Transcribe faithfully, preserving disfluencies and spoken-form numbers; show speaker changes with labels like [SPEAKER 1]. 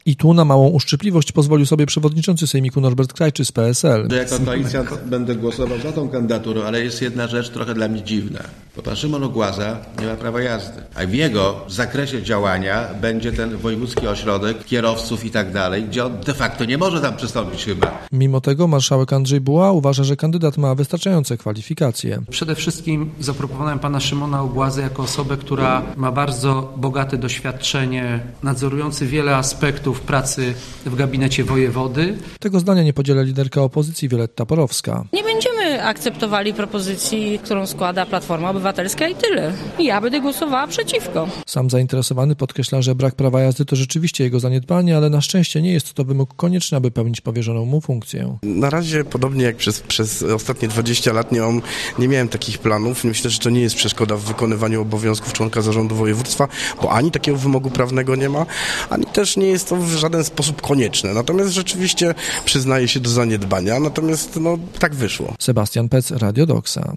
[SPEAKER 1] I tu na małą uszczypliwość pozwolił sobie przewodniczący sejmiku Norbert Krajczy z P S L.
[SPEAKER 2] Jako koalicjant będę głosował za tą kandydaturą, ale jest jedna rzecz trochę dla mnie dziwna. Bo pan Szymon Ogłaza nie ma prawa jazdy, a w jego zakresie działania będzie ten wojewódzki ośrodek kierowców i tak dalej, gdzie on de facto nie może tam przystąpić chyba.
[SPEAKER 1] Mimo tego marszałek Andrzej Buła uważa, że kandydat ma wystarczające kwalifikacje.
[SPEAKER 3] Przede wszystkim zaproponowałem pana Szymona Ogłazę jako osobę, która ma bardzo bogate doświadczenie, nadzorujący wiele aspektów pracy w gabinecie wojewody.
[SPEAKER 1] Tego zdania nie podziela liderka opozycji Wioletta Porowska.
[SPEAKER 4] Nie będziemy akceptowali propozycji, którą składa Platforma Obywatelska i tyle. Ja będę głosowała przeciwko.
[SPEAKER 1] Sam zainteresowany podkreśla, że brak prawa jazdy to rzeczywiście jego zaniedbanie, ale na szczęście nie jest to wymóg konieczny, aby pełnić powierzoną mu funkcję.
[SPEAKER 5] Na razie, podobnie jak przez, przez ostatnie dwadzieścia lat, nie, mam, nie miałem takich planów. Myślę, że to nie jest przeszkoda w wykonywaniu obowiązków członka zarządu województwa, bo ani takiego wymogu prawnego nie ma, ani też nie jest to w żaden sposób konieczne. Natomiast rzeczywiście przyznaje się do zaniedbania, natomiast no, tak wyszło.
[SPEAKER 1] Sebastian Pec, Radio Doksa.